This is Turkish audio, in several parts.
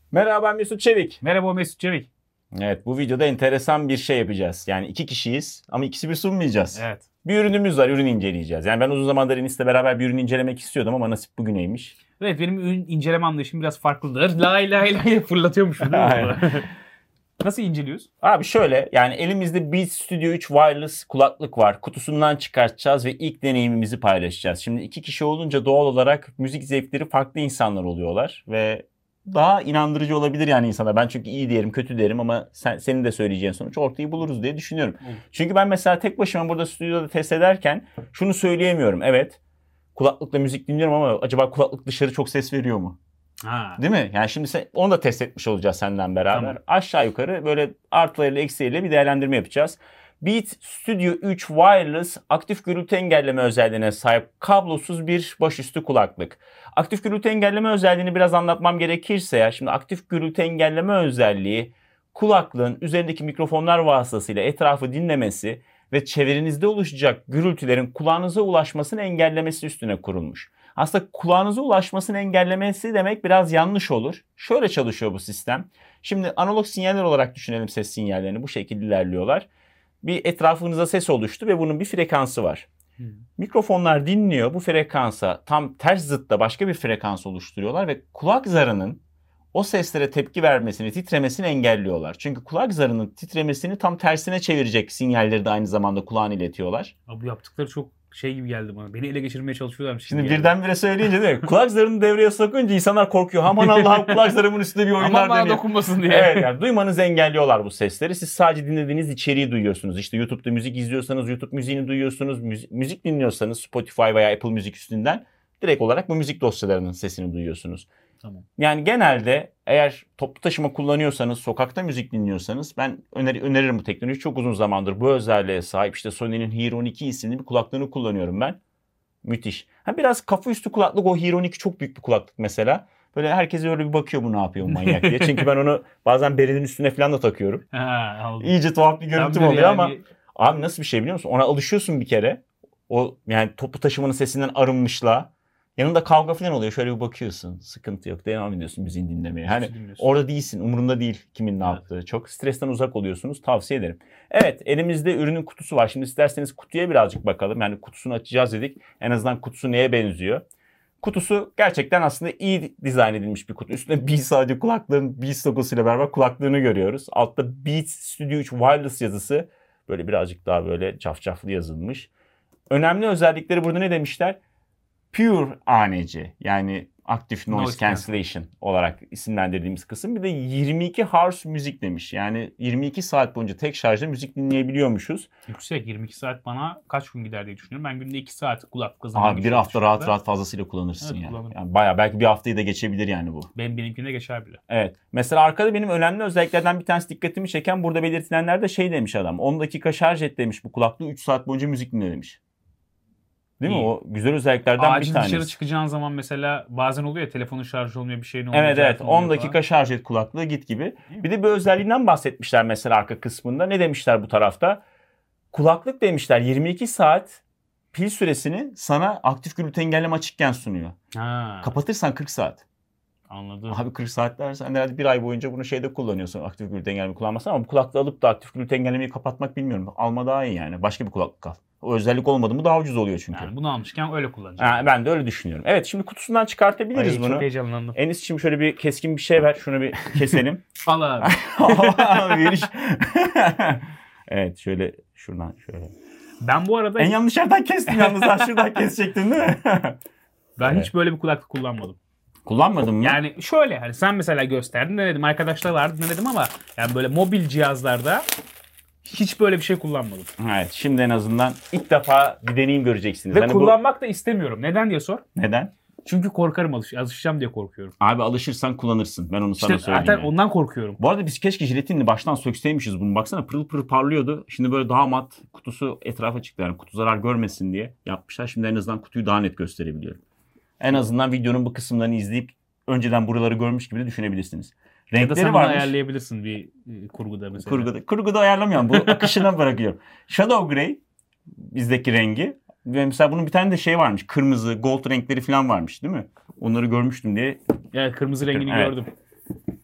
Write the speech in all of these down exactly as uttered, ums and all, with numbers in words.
Merhaba, ben Mesut Çevik. Merhaba Mesut Çevik. Evet, bu videoda enteresan bir şey yapacağız. Yani iki kişiyiz ama ikisi bir sunmayacağız. Evet. Bir ürünümüz var, ürün inceleyeceğiz. Yani ben uzun zamandır Enis'le beraber bir ürün incelemek istiyordum ama nasip bugüneymiş. Evet, benim ürün inceleme anlayışım biraz farklıdır. Lay lay lay fırlatıyormuşum değil mi? Nasıl inceliyoruz? Abi şöyle, yani elimizde Beats Studio üç wireless kulaklık var. Kutusundan çıkartacağız ve ilk deneyimimizi paylaşacağız. Şimdi iki kişi olunca doğal olarak müzik zevkleri farklı insanlar oluyorlar ve daha inandırıcı olabilir yani insana. Ben çünkü iyi derim, kötü derim ama sen, senin de söyleyeceğin sonuç ortayı buluruz diye düşünüyorum. Olur. Çünkü ben mesela tek başıma burada stüdyoda test ederken şunu söyleyemiyorum. Evet, kulaklıkla müzik dinliyorum ama acaba kulaklık dışarı çok ses veriyor mu? Ha. Değil mi? Yani şimdi sen, onu da test etmiş olacağız senden beraber. Tamam. Aşağı yukarı böyle artılarıyla eksileriyle bir değerlendirme yapacağız. Beats Studio üç Wireless aktif gürültü engelleme özelliğine sahip kablosuz bir başüstü kulaklık. Aktif gürültü engelleme özelliğini biraz anlatmam gerekirse ya, şimdi aktif gürültü engelleme özelliği kulaklığın üzerindeki mikrofonlar vasıtasıyla etrafı dinlemesi ve çevrenizde oluşacak gürültülerin kulağınıza ulaşmasını engellemesi üstüne kurulmuş. Aslında kulağınıza ulaşmasını engellemesi demek biraz yanlış olur. Şöyle çalışıyor bu sistem. Şimdi analog sinyaller olarak düşünelim ses sinyallerini. Bu şekilde ilerliyorlar. Bir etrafınıza ses oluştu ve bunun bir frekansı var. Hmm. Mikrofonlar dinliyor. Bu frekansa tam ters zıtta başka bir frekans oluşturuyorlar ve kulak zarının o seslere tepki vermesini, titremesini engelliyorlar. Çünkü kulak zarının titremesini tam tersine çevirecek sinyalleri de aynı zamanda kulağına iletiyorlar. Abi bu yaptıkları çok şey gibi geldi bana. Beni ele geçirmeye çalışıyorlarmış. Şimdi birdenbire söyleyince değil mi? Kulak zarını devreye sokunca insanlar korkuyor. Aman Allah'ım, kulak zarımın üstünde bir oyunlar dönüyor. Aman bana dokunmasın diye. Evet, yani duymanızı engelliyorlar bu sesleri. Siz sadece dinlediğiniz içeriği duyuyorsunuz. İşte YouTube'da müzik izliyorsanız YouTube müziğini duyuyorsunuz. Müzik, müzik dinliyorsanız Spotify veya Apple Müzik üstünden direkt olarak bu müzik dosyalarının sesini duyuyorsunuz. Tamam. Yani genelde eğer toplu taşıma kullanıyorsanız, sokakta müzik dinliyorsanız ben öner- öneririm bu teknolojiyi. Çok uzun zamandır bu özelliğe sahip işte Sony'nin Hero on iki isimli bir kulaklığını kullanıyorum ben. Müthiş. Ha, biraz kafa üstü kulaklık, o Hero on iki çok büyük bir kulaklık mesela. Böyle herkes öyle bir bakıyor, bu ne yapıyor bu manyak diye. Çünkü ben onu bazen berenin üstüne falan da takıyorum. Ha, İyice tuhaf bir görüntüm oluyor yani. Ama abi nasıl bir şey biliyor musun? Ona alışıyorsun bir kere. O yani toplu taşımanın sesinden arınmışla. Yanında kavga falan oluyor. Şöyle bir bakıyorsun. Sıkıntı yok. Devam ediyorsun müziğini dinlemeye. Hani orada değilsin. Umurunda değil kimin ne evet. yaptığı. Çok stresten uzak oluyorsunuz. Tavsiye ederim. Evet, elimizde ürünün kutusu var. Şimdi isterseniz kutuya birazcık bakalım. Yani kutusunu açacağız dedik. En azından kutusu neye benziyor? Kutusu gerçekten aslında iyi dizayn edilmiş bir kutu. Üstünde Beats, sadece kulaklığın Beats logosuyla beraber kulaklığını görüyoruz. Altta Beats Studio üç Wireless yazısı böyle birazcık daha böyle cafcaflı yazılmış. Önemli özellikleri burada ne demişler? Pure A N C, yani Active Noise, Noise Cancellation olarak isimlendirdiğimiz kısım. Bir de yirmi iki Hz müzik demiş. Yani yirmi iki saat boyunca tek şarjda müzik dinleyebiliyormuşuz. Yüksek. yirmi iki saat bana kaç gün gider diye düşünüyorum. Ben günde iki saat kulaklıkla zaman Abi bir hafta rahat rahat fazlasıyla kullanırsın evet, yani. yani. Bayağı belki bir haftayı da geçebilir yani bu. Benim benimkine geçer bile. Evet. Mesela arkada benim önemli özelliklerden bir tanesi dikkatimi çeken, burada belirtilenlerde şey demiş adam. on dakika şarj et demiş bu kulaklığı, üç saat boyunca müzik dinle demiş. Değil İyi. mi? O güzel özelliklerden Acil bir tanesi. Acil dışarı çıkacağın zaman mesela bazen oluyor ya, telefonun şarj olmuyor, bir şeyin olmuyor. Evet evet, on dakika falan. Şarj et kulaklığı git gibi. Bir de bir özelliğinden bahsetmişler mesela arka kısmında. Ne demişler bu tarafta? Kulaklık demişler yirmi iki saat pil süresini sana aktif gürültü engelleme açıkken sunuyor. Ha. Kapatırsan kırk saat. Anladım. Abi kırk saatler, sen herhalde bir ay boyunca bunu şeyde kullanıyorsun, aktif gürültü engelleme kullanmasın, ama bu kulaklığı alıp da aktif gürültü engellemeyi kapatmak bilmiyorum. Alma daha iyi yani. Başka bir kulaklık al. O özellik olmadı mı daha ucuz oluyor çünkü. Yani bunu almışken öyle kullanacağım. Ha, ben de öyle düşünüyorum. Evet, şimdi kutusundan çıkartabiliriz Ay, bunu. Çok heyecanlandım. Enis, şimdi şöyle bir keskin bir şey ver. Şunu bir keselim. Al abi. Evet, şöyle şuradan şöyle. Ben bu arada... En yanlış yerden kestim yalnız. Ha, şuradan kesecektin değil mi? Ben evet. hiç böyle bir kulaklık kullanmadım. Kullanmadın mı? Yani şöyle, hani sen mesela gösterdin, denedim, arkadaşlar vardı denedim ama yani böyle mobil cihazlarda hiç böyle bir şey kullanmadım. Evet, şimdi en azından ilk defa bir deneyim göreceksiniz. Ve hani kullanmak bu... da istemiyorum. Neden diye sor. Neden? Çünkü korkarım, alış alışacağım diye korkuyorum. Abi alışırsan kullanırsın. Ben onu işte sana söyleyeyim. Zaten yani. ondan korkuyorum. Bu arada biz keşke jiletinle baştan sökseymişiz bunu. Baksana pırıl pırıl parlıyordu. Şimdi böyle daha mat, kutusu etrafa çıktı. Yani kutu zarar görmesin diye yapmışlar. Şimdi en azından kutuyu daha net gösterebiliyorum. En azından videonun bu kısımlarını izleyip önceden buraları görmüş gibi de düşünebilirsiniz. Renkleri ya da sen varmış. Ayarlayabilirsin bir kurguda mesela. Kurguda, kurguda ayarlamıyorum. Bu akışına bırakıyorum. Shadow Grey bizdeki rengi. Ve mesela bunun bir tane de şey varmış. Kırmızı, gold renkleri falan varmış değil mi? Onları görmüştüm diye. Evet, kırmızı rengini evet. gördüm.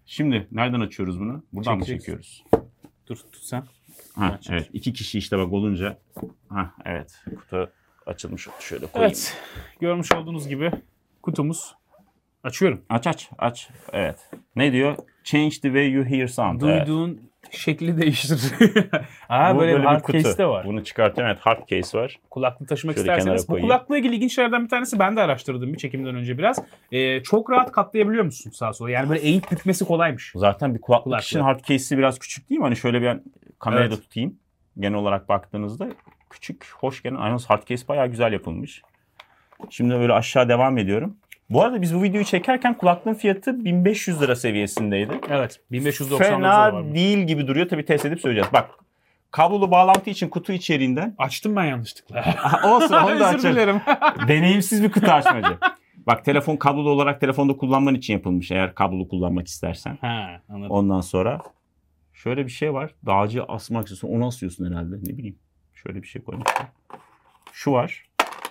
Şimdi nereden açıyoruz bunu? Buradan mı Çekeceksin. çekiyoruz? Dur tut sen. Ha, Aç. evet. İki kişi işte bak olunca. Ha, evet. Kutu açılmış oldu. Şöyle koyayım. Evet. Görmüş olduğunuz gibi kutumuz. Açıyorum. Aç aç aç. Evet. Ne diyor? Change the way you hear sound. Evet. Duyduğun şekli değiştir. Aa Bu böyle, bir bir hard kutu. case de var. Bunu çıkartıyorum. Evet, hard case var. Kulaklık taşımak Şöyle isterseniz. kenara Bu koyayım. kulaklıkla ilgili ilginç şeylerden bir tanesi ben de araştırdım bir çekimden önce biraz. Ee, çok rahat katlayabiliyor musun sağa sola? Yani böyle eğip bükmesi kolaymış. Zaten bir kulaklık, Kulaklık. için hard case'i biraz küçük değil mi? Hani şöyle bir kamerayı Evet. da tutayım. Genel olarak baktığınızda küçük, hoş gelen. Aynen hard case bayağı güzel yapılmış. Şimdi böyle aşağı devam ediyorum. Bu arada biz bu videoyu çekerken kulaklığın fiyatı bin beş yüz lira seviyesindeydi. Evet. bin beş yüz doksan dokuz Fena var. değil gibi duruyor. Tabii test edip söyleyeceğiz. Bak, kablolu bağlantı için kutu içeriğinden. Açtım ben yanlışlıkla. Olsun, onu da Özür açalım. dilerim. Deneyimsiz bir kutu açmacı. Bak, telefon kablolu olarak telefonda kullanman için yapılmış, eğer kablolu kullanmak istersen. Ha, anladım. Ondan sonra şöyle bir şey var. Dağcı asmak istiyorsun. Onu asıyorsun herhalde. Ne bileyim. Şöyle bir şey koymuşlar. Şu var.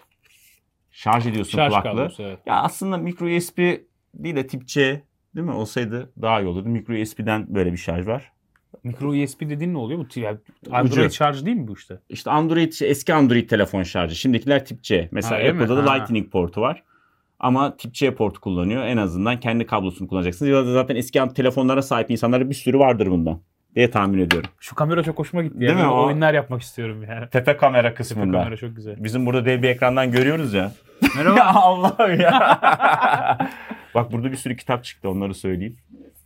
Şarj ediyorsun Şarj kulaklığı. kablosu, evet. Ya aslında micro U S B değil de tip C değil mi? Olsaydı daha iyi olurdu. Micro U S B'den böyle bir şarj var. Micro U S B dediğin ne oluyor? Bu yani Android Ucu. şarjı değil mi bu işte? İşte Android, eski Android telefon şarjı. Şimdikiler tip C. Mesela Ha, öyle mi? Apple'da da Ha. Lightning portu var. Ama tip C portu kullanıyor. En azından kendi kablosunu kullanacaksınız. Ya da zaten eski telefonlara sahip insanlara bir sürü vardır bundan diye tahmin ediyorum. Şu kamera çok hoşuma gitti. Değil Yani. mi? O- Oyunlar yapmak istiyorum yani. Tepe kamera Tepe kısmında. kamera çok güzel. Bizim burada dev bir ekrandan görüyoruz ya. Merhaba. Ya Allah'ım ya. Bak, burada bir sürü kitap çıktı, onları söyleyeyim.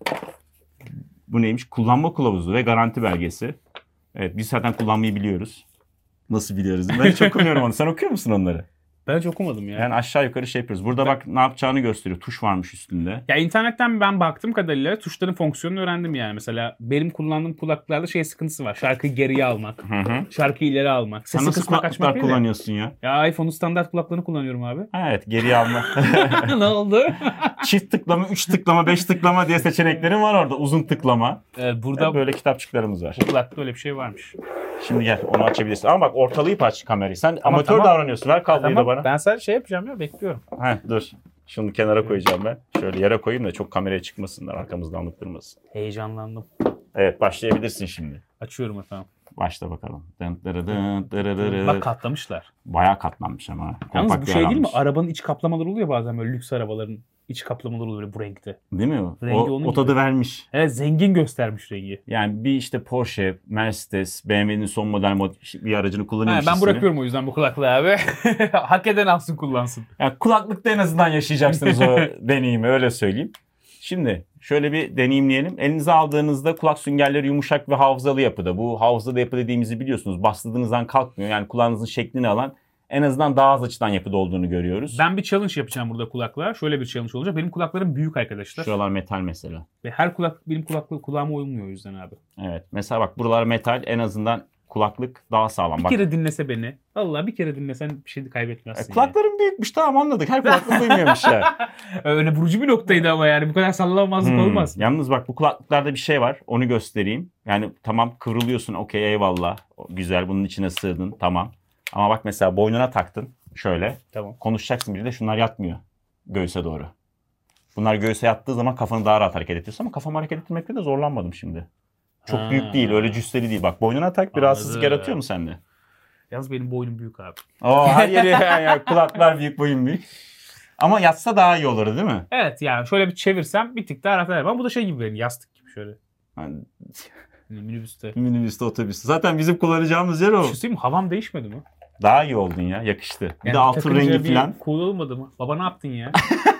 Bu neymiş? Kullanma kılavuzu ve garanti belgesi. Evet, biz zaten kullanmayı biliyoruz. Nasıl biliyoruz? Ben hiç okumuyorum onu. Sen okuyor musun onları? Ben hiç okumadım ya. Yani aşağı yukarı şey yapıyoruz. Burada bak ne yapacağını gösteriyor. Tuş varmış üstünde. Ya internetten ben baktığım kadarıyla tuşların fonksiyonunu öğrendim yani. Mesela benim kullandığım kulaklıklarda şey sıkıntısı var. Şarkıyı geriye almak, Hı hı. şarkıyı ileri almak, Sen sesi nasıl kısmak açmak kulaklıklar değil de. kullanıyorsun ya? Ya iPhone'un standart kulaklığını kullanıyorum abi. Evet, geriye alma. Ne oldu? Çift tıklama, üç tıklama, beş tıklama diye seçeneklerin var orada. Uzun tıklama. Ee, burada Hep böyle kitapçıklarımız var. bu kulaklıkta öyle bir şey varmış. Şimdi gel, onu açabilirsin. Ama bak, ortalayıp aç kamerayı. Sen Ama amatör tamam. davranıyorsun. Ver kabloyu da bana. Ben sadece şey yapacağım ya, bekliyorum. Heh, dur. Şunu kenara koyacağım ben. Şöyle yere koyayım da çok kameraya çıkmasınlar. Arkamızdan anlattırmasın. Heyecanlandım. Evet, başlayabilirsin şimdi. Açıyorum efendim. Başla bakalım. Dın dırı dın dırı dırı. Bak katlamışlar. Bayağı katlanmış ama. Yalnız Kompakt bu bir şey değil mi? alanmış. Arabanın iç kaplamaları oluyor bazen böyle lüks arabaların iç kaplamaları oluyor böyle bu renkte. Değil mi o? Rengi O, onun o tadı gibi. vermiş. Evet, zengin göstermiş rengi. Yani bir işte Porsche, Mercedes, B M W'nin son model mod- bir aracını Ha, kullanıyormuş. ben hissini. bırakıyorum o yüzden bu kulaklığı abi. Hak eden alsın kullansın. Yani kulaklıkta en azından yaşayacaksınız o deneyimi, öyle söyleyeyim. Şimdi şöyle bir deneyimleyelim. Elinize aldığınızda kulak süngerleri yumuşak ve hafızalı yapıda. Bu hafızalı yapı dediğimizi biliyorsunuz. Bastırdığınızdan kalkmıyor. Yani kulağınızın şeklini alan, en azından daha az açıdan yapıda olduğunu görüyoruz. Ben bir challenge yapacağım burada kulaklığa. Şöyle bir challenge olacak. Benim kulaklarım büyük arkadaşlar. Şuralar metal mesela. Ve her kulaklık benim kulaklığı kulağıma uymuyor o yüzden abi. Evet. Mesela bak, buralar metal, en azından kulaklık daha sağlam. Bir Bak. kere dinlese beni. Allah bir kere dinlesen bir şey de E, kaybetmezsin. kulaklarım büyükmüş, tamam, anladık. Her kulaklık duymuyormuş ya. yani. Öyle vurucu bir noktaydı ama yani bu kadar sallamazlık Hmm. olmaz. Yalnız bak, bu kulaklıklarda bir şey var. Onu göstereyim. Yani tamam, kıvrılıyorsun. Okey, eyvallah. Güzel, bunun içine sığdın. Tamam. Ama bak mesela boynuna taktın. Şöyle. Tamam. Konuşacaksın, bir de şunlar yatmıyor. Göğüse doğru. Bunlar göğüse yattığı zaman kafanı daha rahat hareket ediyorsun, ama kafamı hareket ettirmekte de zorlanmadım şimdi. Çok Ha. büyük değil, öyle cüsseli değil. Bak, boynuna tak, bir rahatsızlık Anladım. yaratıyor mu sende? Yalnız benim boynum büyük abi. Oo, her yeri yani, kulaklar büyük, boyun büyük. Ama yatsa daha iyi olur değil mi? Evet yani şöyle bir çevirsem bir tık daha rahat ederim. Ama bu da şey gibi benim yastık gibi şöyle. Yani, Hani minibüste. minibüste, otobüste. Zaten bizim kullanacağımız yer o. Bir şey söyleyeyim mi? Havam değişmedi mi? Daha iyi oldun ya, yakıştı. Bir Yani de altın takınca rengi bir falan. cool olmadı mı? Baba ne yaptın ya?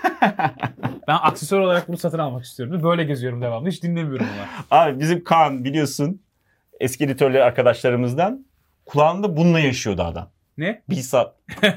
Ben aksesuar olarak bunu satın almak istiyorum. Böyle geziyorum devamlı. Hiç dinlemiyorum ama. Abi bizim Kaan, biliyorsun, eski editörler arkadaşlarımızdan, kulağında bununla yaşıyordu adam. Ne? Bir saat.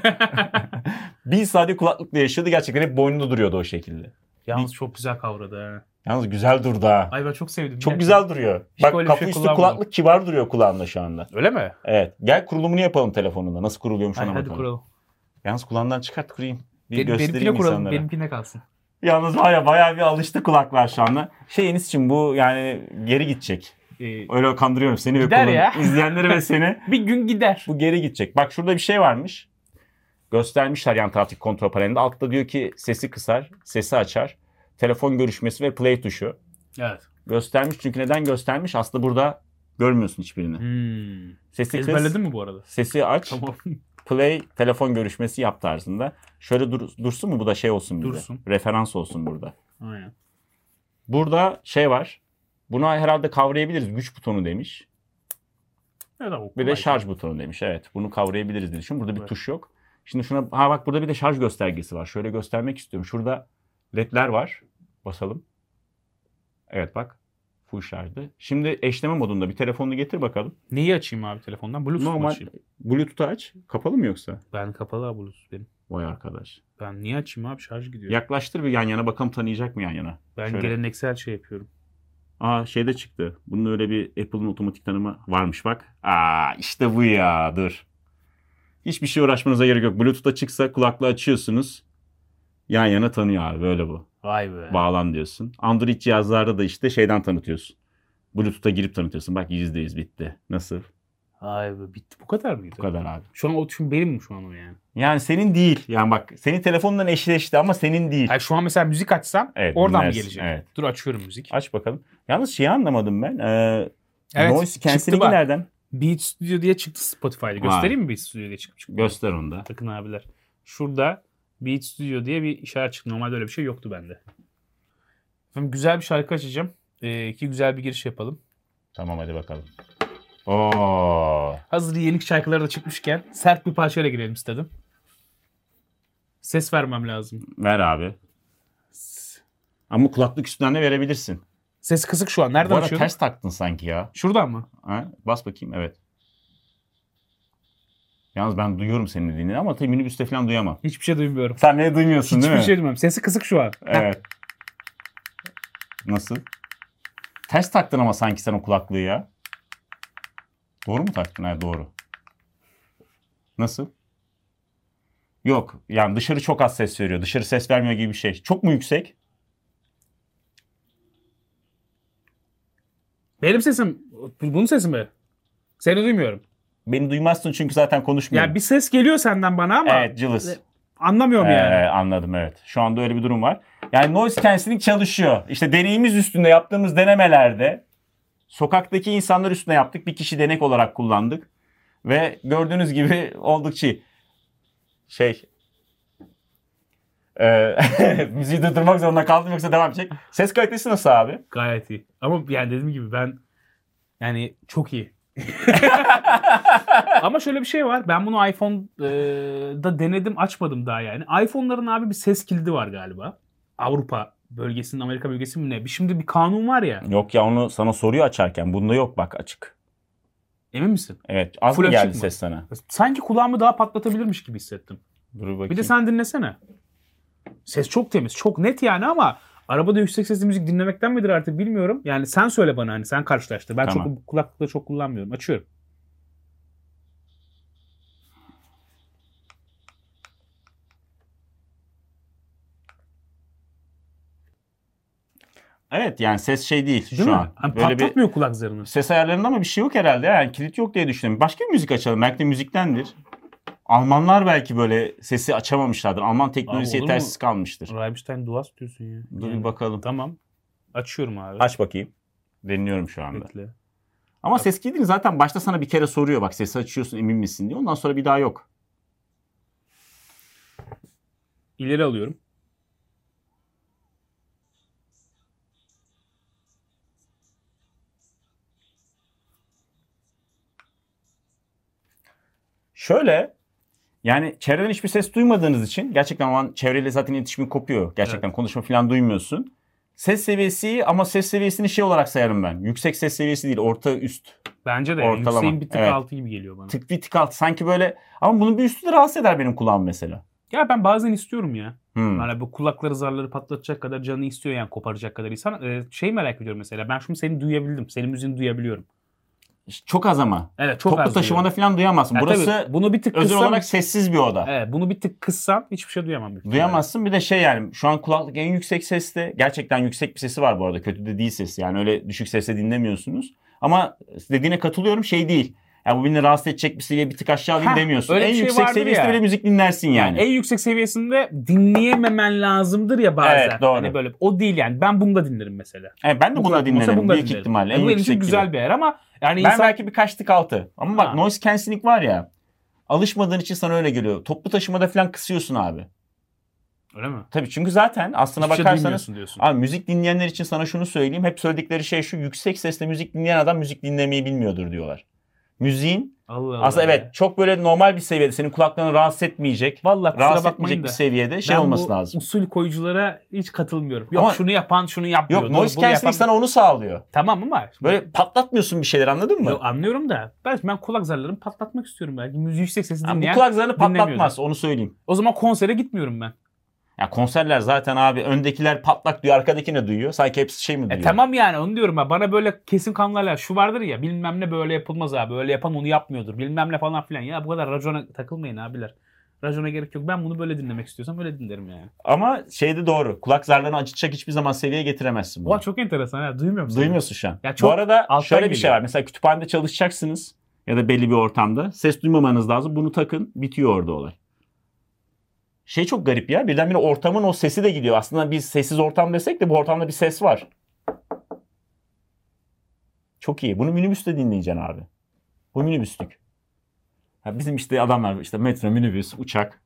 Bir saat kulaklıkla yaşıyordu. Gerçekten hep boynunda duruyordu o şekilde. Yalnız çok güzel kavradı ha. Yalnız güzel durdu ha. Ay ben çok sevdim. Çok Gerçekten. güzel duruyor. Hiç Bak, böyle bir kapı şey üstü kullanmadım. kulaklık kibar duruyor kulağında şu anda. Öyle mi? Evet. Gel kurulumunu yapalım telefonunda. Nasıl kuruluyormuş Ay, ona hadi bakalım. kuralım. Yalnız kulağından çıkart, kurayım. Bir Benim, göstereyim benimkine kuralım. insanlara. Benimkine kalsın. Yalnız baya baya bir alıştı kulaklar şu anda. Şey Enis için bu yani geri gidecek. Ee, Öyle kandırıyorum seni ve Gider kullan- ya. izleyenleri ve seni. bir gün gider. Bu geri gidecek. Bak, şurada bir şey varmış. Göstermişler yan taraftaki kontrol panelinde. Altta diyor ki sesi kısar, sesi açar. Telefon görüşmesi ve play tuşu. Evet. Göstermiş çünkü neden göstermiş? Aslında burada görmüyorsun hiçbirini. Hmm. Sesi kız, Ezberledin mi bu arada? sesi aç, Tamam. play, telefon görüşmesi yap tarzında. Şöyle dur, dursun mu? Bu da şey olsun bize. Dursun. Referans olsun burada. Aynen. Burada şey var. Buna herhalde kavrayabiliriz. Güç butonu demiş. Evet, abi, Bir de kolay. şarj butonu demiş. Evet. Bunu kavrayabiliriz diye düşünüyorum. Burada bir Evet. tuş yok. Şimdi şuna ha bak burada bir de şarj göstergesi var. Şöyle göstermek istiyorum. Şurada ledler var. Basalım. Evet bak. Full şarjdı. Şimdi eşleme modunda bir telefonunu getir bakalım. Neyi açayım abi telefondan? Bluetooth mu Normal açayım? Bluetooth'u aç. Kapalı mı yoksa? Ben kapalı abi Bluetooth benim. Vay arkadaş. Ben niye açayım abi? Şarj gidiyor. Yaklaştır bir yan yana bakalım tanıyacak mı yan yana? ben şöyle. geleneksel şey yapıyorum. Aa şeyde çıktı. Bunun öyle bir Apple'ın otomatik tanıma varmış bak. Aa işte bu ya dur. Hiçbir şey uğraşmanıza gerek yok. Bluetooth'a çıksa kulaklığı açıyorsunuz. Yan yana tanıyor abi böyle bu. Vay be. Bağlan diyorsun. Android cihazlarda da işte şeyden tanıtıyorsun. Bluetooth'a girip tanıtıyorsun. Bak yüzde yüz bitti. Nasıl? Vay be. Bitti. Bu kadar mıydı? Bu kadar abi. Şu an o tuşum benim mi şu an o yani? Yani senin değil. Yani bak senin telefonundan eşleşti ama senin değil. Yani şu an mesela müzik açsam Evet, oradan dinlersin, mı gelecek? evet. Dur açıyorum müzik. Aç bakalım. Yalnız şeyi anlamadım ben. Ee, Evet, Noise çıktı cancelling bak. nereden? Beat Studio diye çıktı Spotify'da. Göstereyim mi Beat Studio diye çıkıp çıkıp? Göster onu da. Bakın abiler. Şurada Beat Studio diye bir işaret çıktı. Normalde öyle bir şey yoktu bende. Şimdi güzel bir şarkı açacağım. Ee, iki güzel bir giriş yapalım. Tamam hadi bakalım. Oo. Hazır yeni şarkılar da çıkmışken sert bir parçayla girelim istedim. Ses vermem lazım. Ver abi. Ama kulaklık üstünden de verebilirsin. Ses kısık şu an. Nereden Bu arada açıyordum? ters taktın sanki ya. Şuradan mı? Ha? Bas bakayım evet. Yalnız ben duyuyorum senin dediğini ama tabii minibüste falan duyamam. Hiçbir şey duymuyorum. Sen ne duymuyorsun değil Hiçbir mi? şey duymuyorum. Sesi kısık şu an. Evet. Nasıl? Ters taktın ama sanki sen o kulaklığı ya. Doğru mu taktın? Ha doğru. Nasıl? Yok. Yani dışarı çok az ses veriyor. Dışarı ses vermiyor gibi bir şey. Çok mu yüksek? Benim sesim, bunun sesi mi? Seni duymuyorum. Beni duymazsın çünkü zaten konuşmuyorum. Ya bir ses geliyor senden bana ama Evet cılız. anlamıyorum Ee, yani. anladım evet. Şu anda öyle bir durum var. Yani noise cancelling çalışıyor. İşte deneyimiz üstünde yaptığımız denemelerde sokaktaki insanlar üstüne yaptık. Bir kişi denek olarak kullandık. Ve gördüğünüz gibi oldukça şey e, müziği durdurmak zorunda kaldım yoksa devam edecek. Ses kalitesi nasıl abi? Gayet iyi. Ama yani dediğim gibi ben yani çok iyi. Ama şöyle bir şey var. Ben bunu iPhone'da denedim, açmadım daha yani. iPhone'ların abi bir ses kilidi var galiba. Avrupa bölgesinin, Amerika bölgesinin mi ne? Bir şimdi bir kanun var ya. Yok ya onu sana soruyor açarken. Bunda yok bak açık. Emin misin? Evet az Full mı açık geldi mı? ses sana? Sanki kulağımı daha patlatabilirmiş gibi hissettim. Dur bakayım. Bir de sen dinlesene. Ses çok temiz, çok net yani ama arabada yüksek sesli müzik dinlemekten midir artık bilmiyorum. Yani sen söyle bana hani sen karşılaştır. Ben Tamam. çok kulaklıkla çok kullanmıyorum. Açıyorum. Evet yani ses şey değil, Değil şu mi? an. Hani Böyle bir patlatmıyor kulak zarını. ses ayarlarında ama bir şey yok herhalde. Yani kilit yok diye düşünüyorum. Başka bir müzik açalım. Belki de müziktendir. Almanlar belki böyle sesi açamamışlardır. Alman teknolojisi Abi olur yetersiz mu? kalmıştır. Rammstein Duas diyorsun ya. Dur Yani. bir bakalım. Tamam. Açıyorum abi. Aç bakayım. Dinliyorum şu anda. Bekle. Ama ses kilidini zaten başta sana bir kere soruyor. Bak sesi açıyorsun emin misin diye. Ondan sonra bir daha yok. İleri alıyorum. Şöyle yani çevreden hiçbir ses duymadığınız için gerçekten o an çevreyle zaten iletişimin kopuyor. Gerçekten Evet. konuşma falan duymuyorsun. Ses seviyesi ama ses seviyesini şey olarak sayarım ben. Yüksek ses seviyesi değil orta üst. Bence de Ortalama. yükseğin bir tık Evet. altı gibi geliyor bana. Tık bir tık alt. Sanki böyle ama bunun bir üstü de rahatsız eder benim kulağım mesela. Ya ben bazen istiyorum ya. Hmm. Yani bu kulakları zarları patlatacak kadar canı istiyor yani koparacak kadar insan. Ee, şey merak ediyorum mesela. Ben şimdi seni duyabildim. Senin müziğini duyabiliyorum. Çok az ama. Evet çok Toplu az taşımada duyuyorum. falan duyamazsın. Ya Burası tabii, bunu bir tık özel kıssam, olarak sessiz bir oda. evet, bunu bir tık kıssam hiçbir şey duyamam. büyük ihtimalle. Duyamazsın. Bir de şey yani şu an kulaklık en yüksek seste. Gerçekten yüksek bir sesi var bu arada. Kötü de değil sesi. Yani öyle düşük sesle dinlemiyorsunuz. Ama dediğine katılıyorum şey değil. Ya bu beni rahatsız edecek bir seviye, bir tık aşağı alayım Heh, demiyorsun. öyle En bir şey yüksek vardır seviyesinde ya. bile müzik dinlersin yani. Yani en yüksek seviyesinde dinleyememen lazımdır ya bazen. Evet, doğru. Hani böyle o değil yani. Ben bunu da dinlerim mesela. Evet, ben de Bu bunu kulaklık olsa dinlerim bunu da büyük dinlerim. ihtimalle. Yani En bu benim için yüksek güzel gibi. bir yer ama yani Ben insan... belki birkaç tık altı. Ama bak Ha. noise cancelling var ya. Alışmadığın için sana öyle geliyor. Toplu taşımada falan kısıyorsun abi. Öyle mi? Tabii çünkü zaten aslına Hiçbir şey bakarsanız duymuyorsun diyorsun. abi müzik dinleyenler için sana şunu söyleyeyim. Hep söyledikleri şey şu: yüksek sesle müzik dinleyen adam müzik dinlemeyi bilmiyordur diyorlar. Müziğin Allah Allah. aslında ya. evet çok böyle normal bir seviyede, senin kulaklarını rahatsız etmeyecek, Vallahi kusura rahatsız bakmayın etmeyecek da. bir seviyede şey Ben olması bu lazım. usul koyuculara hiç katılmıyorum. Yok Ama- şunu yapan şunu yapmıyor. Yok Dur, noise bunu cancelling yapan- sana onu sağlıyor. Tamam ama Böyle patlatmıyorsun bir şeyler, anladın mı? Yok, anlıyorum da belki ben kulak zarlarımı patlatmak istiyorum belki. Müzik yüksek sesi Yani bu dinleyen. kulak zarını dinlemiyordur. patlatmaz, onu söyleyeyim. O zaman konsere gitmiyorum ben. Ya konserler zaten abi öndekiler patlak duyuyor, arkadaki ne duyuyor? Sanki hepsi şey mi duyuyor? E tamam yani onu diyorum ben. Bana böyle kesin kanlarla şu vardır ya, bilmem ne böyle yapılmaz abi. Öyle yapan onu yapmıyordur. Bilmem ne falan filan. Ya bu kadar racona takılmayın abiler. Racona gerek yok. Ben bunu böyle dinlemek istiyorsam öyle dinlerim yani. Ama şeyde doğru. Kulak zarlarını acıtacak hiçbir zaman seviyeye getiremezsin bunu. Oha çok enteresan ha. Duymuyor musun? Duymuyorsun şu an. Ya çok Bu arada alttan şöyle bir şey geliyor. var. Mesela kütüphanede çalışacaksınız ya da belli bir ortamda. Ses duymamanız lazım. Bunu takın. Bitiyor orada olay. Şey çok garip ya. Birdenbire ortamın o sesi de gidiyor. Aslında biz sessiz ortam desek de bu ortamda bir ses var. Çok iyi. Bunu minibüste dinleyeceksin abi. Bu minibüslük. Ha, bizim işte adamlar işte metro, minibüs, uçak.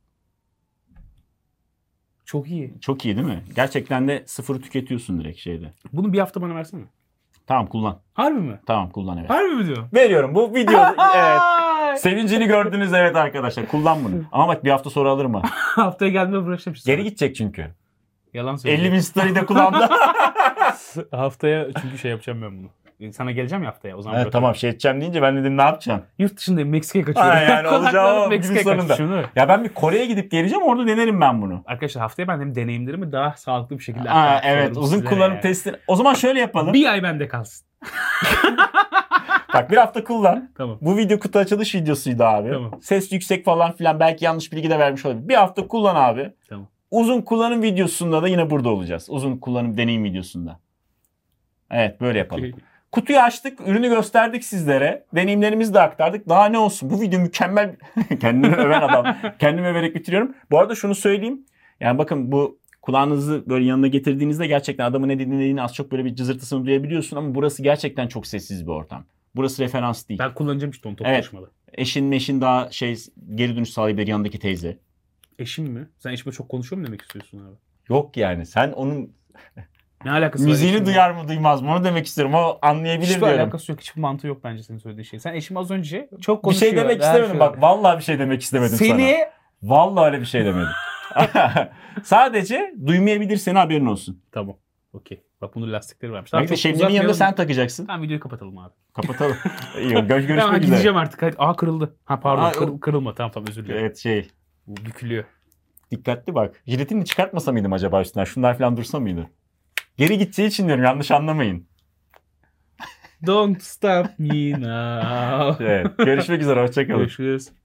Çok iyi. Çok iyi değil mi? Gerçekten de sıfırı tüketiyorsun direkt şeyde. Bunu bir hafta bana versene. Tamam kullan. Harbi mi? Tamam kullan evet. Harbi mi diyor? Veriyorum bu video. Evet. Evet. Sevincini gördünüz evet arkadaşlar. Kullan bunu. Ama bak bir hafta sonra alırım ha. Haftaya gelmeye bırakacağım işte. Geri gidecek çünkü. Yalan söylüyorum. elli bin story'de kullandı. Haftaya çünkü şey yapacağım ben bunu. Sana geleceğim ya haftaya. O zaman Evet, bırakırım. tamam şey edeceğim deyince ben dedim ne yapacağım? Yurt dışındayım. Meksika'ya kaçıyorum. Ha, yani olacağı o, Meksika'ya günün sonunda. kaçıyorum. Ya ben bir Kore'ye gidip geleceğim, orada denerim ben bunu. Arkadaşlar haftaya ben hem deneyimlerimi daha sağlıklı bir şekilde Aa, aktarıyorum evet uzun sizlere kullanım yani. testi. O zaman şöyle yapalım. Bir ay bende kalsın. Bak bir hafta kullan. Tamam. Bu video kutu açılış videosuydu abi. Tamam. Ses yüksek falan filan, belki yanlış bilgi de vermiş olabilir. Bir hafta kullan abi. Tamam. Uzun kullanım videosunda da yine burada olacağız. Uzun kullanım deneyim videosunda. Evet böyle yapalım. Kutuyu açtık, ürünü gösterdik sizlere. Deneyimlerimizi de aktardık. Daha ne olsun? Bu video mükemmel. Kendimi öven adam. Kendimi överek bitiriyorum. Bu arada şunu söyleyeyim. Yani bakın bu kulağınızı böyle yanına getirdiğinizde gerçekten adamın ne dinlediğini az çok böyle bir cızırtısını duyabiliyorsun. Ama burası gerçekten çok sessiz bir ortam. Burası referans değil. Ben kullanacağım işte onu toplu Evet. taşımada. Eşin meşin daha şey geri dönüş sağlayabilir, yanındaki teyze. Eşim mi? Sen eşime çok konuşuyor mu demek istiyorsun abi? Yok yani sen onun Ne alakası var müziğini eşimle? duyar mı duymaz mı onu demek istiyorum. O anlayabilir Hiçbir diyorum. alakası yok. Hiçbir mantığı yok bence senin söylediğin şey. Sen eşim az önce çok Bir konuşuyor. şey demek her istemedim şey- bak. Vallahi bir şey demek istemedim sana. Seni Vallahi öyle bir şey demedim. Sadece duymayabilir, senin haberin olsun. Tamam. Okey. Bak bunun lastikleri varmış. Belki de çok Şebnem'in yanında uzatmayalım. sen takacaksın. Tamam videoyu kapatalım abi. Kapatalım. İyi, gö- görüşmek Tamam üzere. gideceğim artık. Hadi. Aa kırıldı. Ha pardon Aa, kır- o- kırılma. Tamam tamam özür dilerim. Evet şey. Bu bükülüyor. Dikkatli bak. Jiletini çıkartmasa mıydım acaba üstünden? Şunlar falan dursa mıydı? Geri gideceği için diyorum, yanlış anlamayın. Don't stop me now. Evet. Görüşmek üzere. Hoşçakalın. Görüşürüz.